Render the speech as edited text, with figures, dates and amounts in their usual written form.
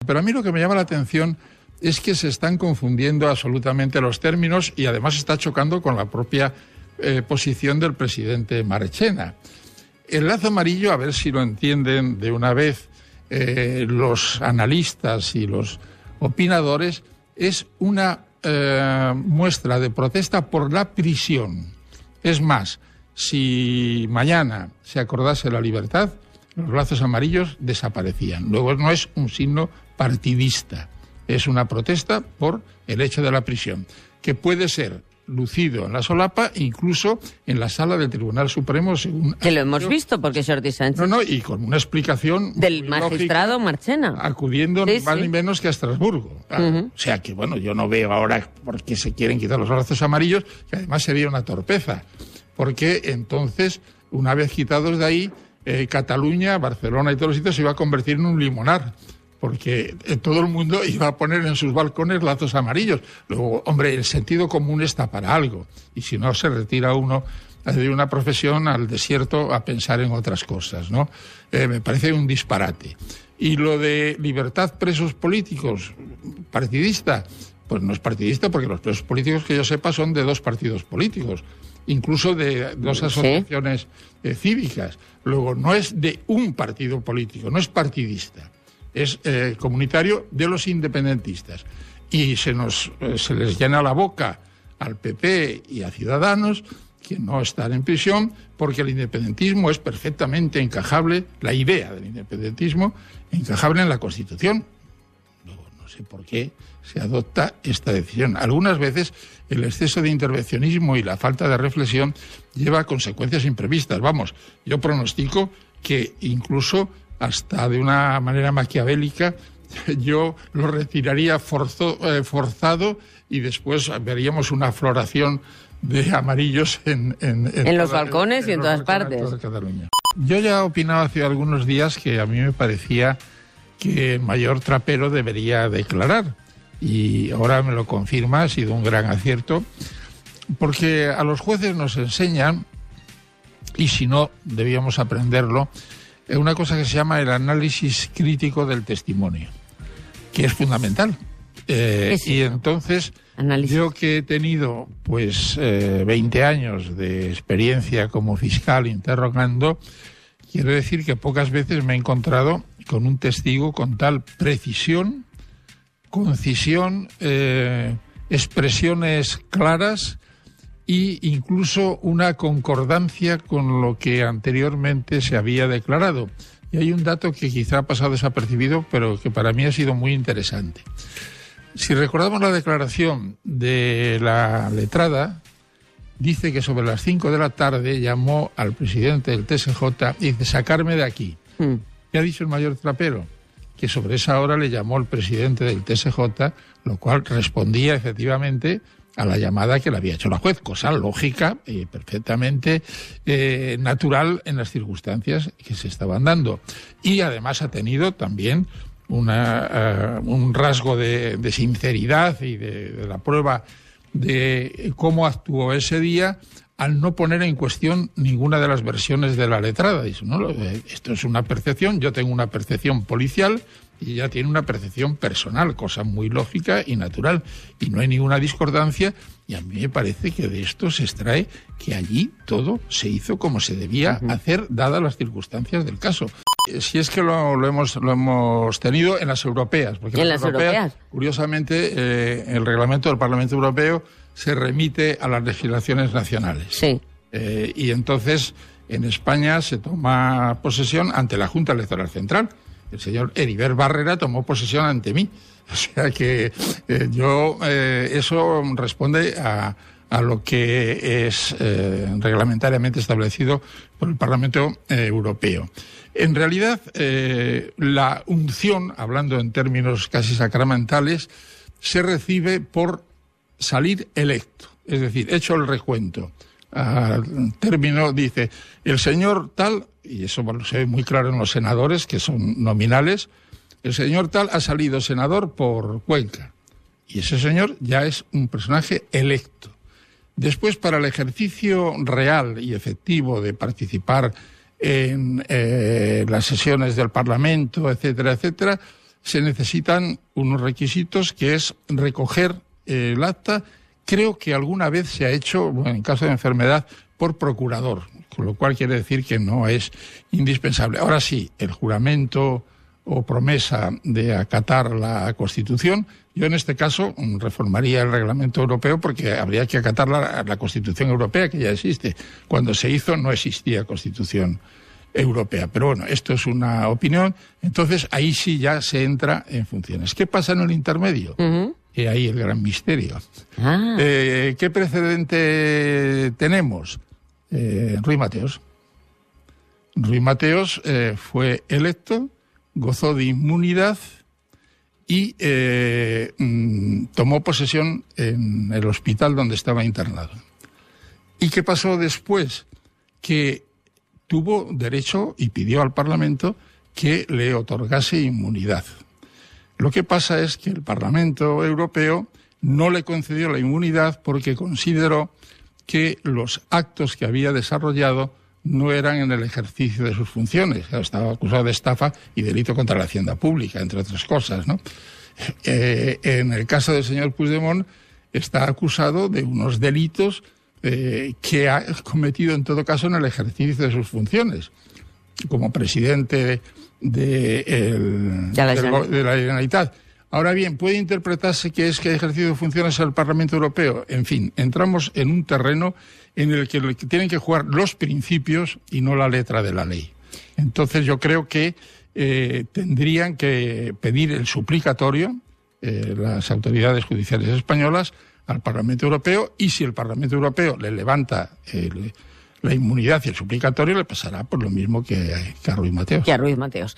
Pero a mí lo que me llama la atención es que se están confundiendo absolutamente los términos y además está chocando con la propia posición del presidente Marchena. El lazo amarillo, a ver si lo entienden de una vez los analistas y los opinadores, es una muestra de protesta por la prisión. Es más, si mañana se acordase la libertad, los lazos amarillos desaparecían. Luego no es un signo partidista, es una protesta por el hecho de la prisión, que puede ser lucido en la solapa, incluso en la sala del Tribunal Supremo, según... Que lo hemos visto, porque Jordi Sánchez... No, y con una explicación... Del magistrado lógica, Marchena. Acudiendo ni más ni menos que a Estrasburgo. O sea que, bueno, yo no veo ahora por qué se quieren quitar los lazos amarillos, que además sería una torpeza, porque entonces, una vez quitados de ahí, Cataluña, Barcelona y todos los sitios se iba a convertir en un limonar, porque todo el mundo iba a poner en sus balcones lazos amarillos. Luego, hombre, el sentido común está para algo, y si no, se retira uno de una profesión al desierto a pensar en otras cosas, ¿no? Me parece un disparate. Y lo de libertad presos políticos, partidista, pues no es partidista, porque los presos políticos, que yo sepa, son de 2 partidos políticos, incluso de 2 asociaciones cívicas. Luego, no es de un partido político, no es partidista. Es comunitario de los independentistas. Y se les llena la boca al PP y a Ciudadanos que no están en prisión porque el independentismo es perfectamente encajable, la idea del independentismo, encajable en la Constitución. Luego, no sé por qué se adopta esta decisión. Algunas veces el exceso de intervencionismo y la falta de reflexión lleva a consecuencias imprevistas. Vamos, yo pronostico que incluso hasta de una manera maquiavélica, yo lo retiraría forzado y después veríamos una floración de amarillos en los balcones y en todas partes. Toda Cataluña. Yo ya he opinado hace algunos días que a mí me parecía que el mayor trapero debería declarar, y ahora me lo confirma, ha sido un gran acierto, porque a los jueces nos enseñan, y si no, debíamos aprenderlo, una cosa que se llama el análisis crítico del testimonio, que es fundamental. Y entonces, yo que he tenido pues 20 años de experiencia como fiscal interrogando, quiero decir que pocas veces me he encontrado con un testigo con tal precisión, concisión, expresiones claras e incluso una concordancia con lo que anteriormente se había declarado. Y hay un dato que quizá ha pasado desapercibido, pero que para mí ha sido muy interesante. Si recordamos la declaración de la letrada, dice que sobre las 5 de la tarde llamó al presidente del TSJ y dice: sacarme de aquí. ¿Qué ha dicho el mayor trapero? Que sobre esa hora le llamó el presidente del TSJ, lo cual respondía efectivamente a la llamada que le había hecho la juez, cosa lógica y perfectamente natural en las circunstancias que se estaban dando. Y además ha tenido también un rasgo de sinceridad y de la prueba de cómo actuó ese día al no poner en cuestión ninguna de las versiones de la letrada. Dice, no, esto es una percepción, yo tengo una percepción policial y ella tiene una percepción personal, cosa muy lógica y natural, y no hay ninguna discordancia, y a mí me parece que de esto se extrae que allí todo se hizo como se debía hacer, dadas las circunstancias del caso. Si es que lo hemos tenido en las europeas, porque en las europeas, curiosamente, el reglamento del Parlamento Europeo se remite a las legislaciones nacionales. Sí. Y entonces, en España se toma posesión ante la Junta Electoral Central. El señor Heribert Barrera tomó posesión ante mí. O sea que eso responde a lo que es reglamentariamente establecido por el Parlamento Europeo. En realidad, la unción, hablando en términos casi sacramentales, se recibe por salir electo. Es decir, hecho el recuento. Al término dice, el señor tal, y eso se ve muy claro en los senadores, que son nominales, el señor tal ha salido senador por Cuenca. Y ese señor ya es un personaje electo. Después, para el ejercicio real y efectivo de participar en las sesiones del Parlamento, etcétera, etcétera, se necesitan unos requisitos, que es recoger el acta. Creo que alguna vez se ha hecho, bueno, en caso de enfermedad, por procurador, con lo cual quiere decir que no es indispensable. Ahora sí, el juramento o promesa de acatar la Constitución, yo en este caso reformaría el reglamento europeo, porque habría que acatar la Constitución europea, que ya existe. Cuando se hizo no existía Constitución europea. Pero bueno, esto es una opinión. Entonces ahí sí ya se entra en funciones. ¿Qué pasa en el intermedio? Y ahí el gran misterio. ¿Qué precedente tenemos? Ruiz Mateos. Ruiz Mateos fue electo, gozó de inmunidad y tomó posesión en el hospital donde estaba internado. ¿Y qué pasó después? Que tuvo derecho y pidió al Parlamento que le otorgase inmunidad. Lo que pasa es que el Parlamento Europeo no le concedió la inmunidad porque consideró que los actos que había desarrollado no eran en el ejercicio de sus funciones. Estaba acusado de estafa y delito contra la hacienda pública, entre otras cosas, ¿no? En el caso del señor Puigdemont está acusado de unos delitos que ha cometido en todo caso en el ejercicio de sus funciones, como presidente de la Generalitat. Ahora bien, puede interpretarse que es que ha ejercido funciones al Parlamento Europeo. En fin, entramos en un terreno en el que tienen que jugar los principios y no la letra de la ley. Entonces yo creo que tendrían que pedir el suplicatorio las autoridades judiciales españolas al Parlamento Europeo, y si el Parlamento Europeo le levanta la inmunidad y el suplicatorio, le pasará por lo mismo que a Ruiz Mateos.